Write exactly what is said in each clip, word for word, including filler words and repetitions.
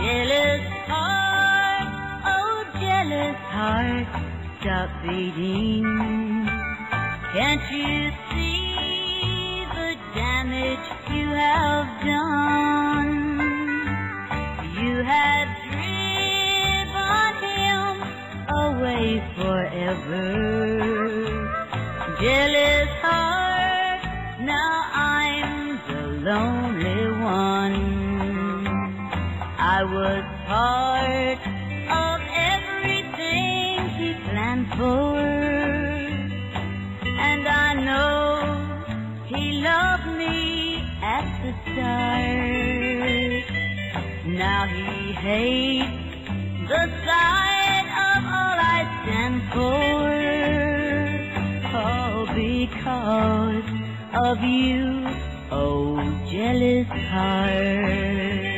Jealous heart, oh jealous heart, stop beating. Can't you see the damage you have done? You had driven him away forever. Jealous heart, now I'm the lonely one. I was part of everything he planned for, and I know he loved me at the start. Now he hates the sight of all I stand for, all because of you, oh jealous heart.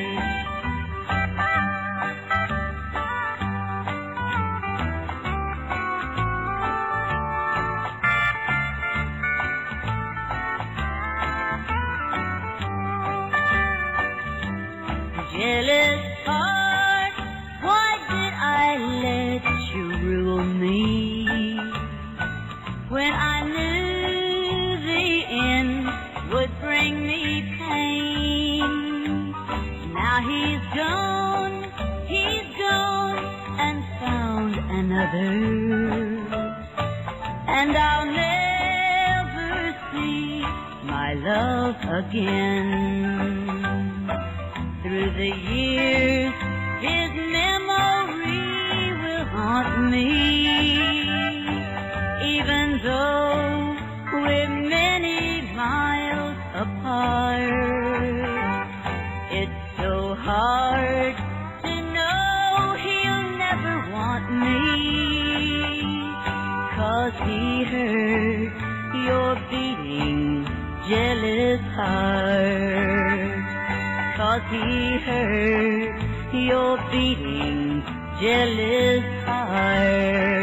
Jealous heart, why did I let you rule me when I knew the end would bring me pain? Now he's gone, he's gone and found another, and I'll never see my love again. Through the years, his memory will haunt me, even though we're many miles apart. It's so hard to know he'll never want me, 'cause he hurt your beating, jealous heart. 'Cause he hurt your beating, jealous heart.